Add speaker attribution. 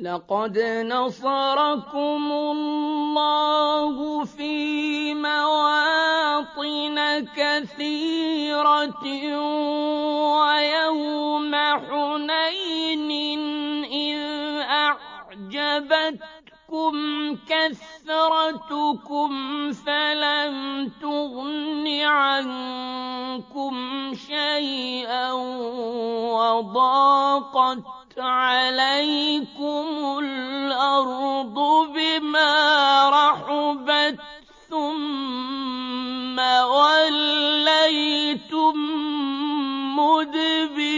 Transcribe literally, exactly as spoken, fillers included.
Speaker 1: لقد نصركم الله في مواطن كثيرة ويوم حنين إذ أعجبتكم كثرتكم فلم تغن عنكم شيئا وضاقت عليكم الأرض بما رحبت ثم وليتم مدبرين.